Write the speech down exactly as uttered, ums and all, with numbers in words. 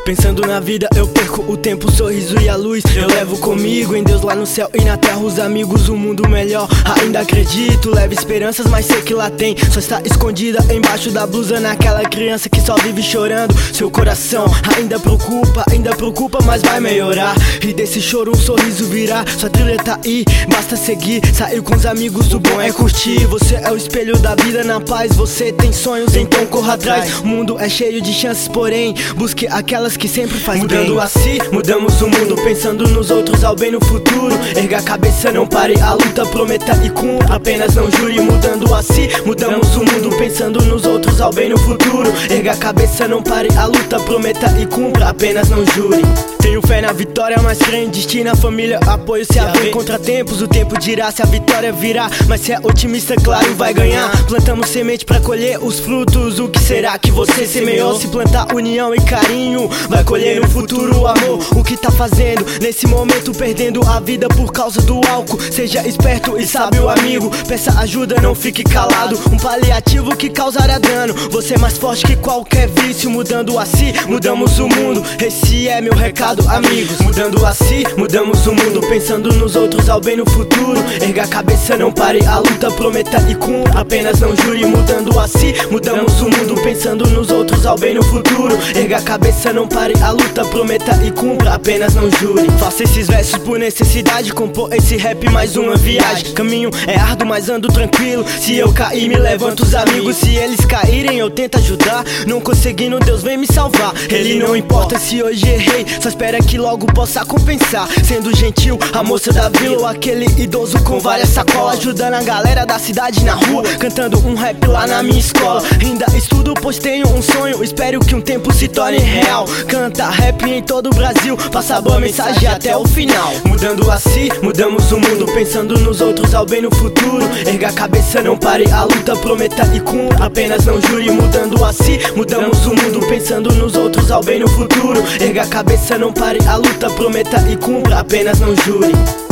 Pensando na vida eu perco o tempo, o sorriso e a luz eu levo comigo, em Deus lá no céu e na terra os amigos, um mundo melhor. Ainda acredito, levo esperanças, mas sei que lá tem, só está escondida embaixo da blusa, naquela criança que só vive chorando. Seu coração ainda preocupa, ainda preocupa, mas vai melhorar. E desse choro um sorriso virá, sua trilha tá aí, basta seguir. Sair com os amigos, o bom é curtir. Você é o espelho da vida na paz, você tem sonhos, então corra atrás. O mundo é cheio de chances, porém busque aquelas que sempre faz bem. Mudando a si, mudamos o mundo, pensando nos outros ao bem no futuro. Erga a cabeça, não pare a luta, prometa e cumpra, apenas não jure. Mudando a si, mudamos o mundo, pensando nos outros ao bem no futuro. Erga a cabeça, não pare a luta, prometa e cumpra, apenas não jure. Tenho fé na vitória, mas creio em destino, a família, apoio se haver contratempos. O tempo dirá se a vitória virá, mas se é otimista, claro, vai ganhar. Plantamos semente pra colher os frutos, o que será que você semeou? Se plantar união e carinho, vai colher no futuro o amor. O que tá fazendo nesse momento, perdendo a vida por causa do álcool? Seja esperto e sábio amigo, peça ajuda, não fique calado. Um paliativo que causará dano, você é mais forte que qualquer vício. Mudando a si, mudamos o mundo, esse é meu recado, amigos. Mudando a si, mudamos o mundo, pensando nos outros ao bem no futuro. Erga a cabeça, não pare a luta, prometa e cumpra, apenas não jure. Mudando a si, mudamos o mundo, pensando nos outros ao bem no futuro. Erga a cabeça, não pare a luta, prometa e cumpra, apenas não jure. Faça esses versos por necessidade, compor esse rap mais uma viagem. Caminho é árduo, mas ando tranquilo. Se eu cair, me levanto os amigos. Se eles caírem, eu tento ajudar. Não conseguindo, Deus vem me salvar. Ele não importa se hoje errei, só espera que logo possa compensar. Sendo gentil, a moça da vila ou aquele idoso com várias sacolas, ajudando a galera da cidade na rua, cantando um rap lá na minha escola. Ainda estudo, pois tenho um sonho, espero que um tempo se torne real. Canta rap em todo o Brasil, passa boa mensagem até o final. Mudando a si, mudamos o mundo, pensando nos outros ao bem no futuro. Erga a cabeça, não pare a luta, prometa e cumpra, apenas não jure. Mudando a si, mudamos o mundo, pensando nos outros ao bem no futuro. Erga a cabeça, não pare a luta, prometa e cumpra, apenas não jure.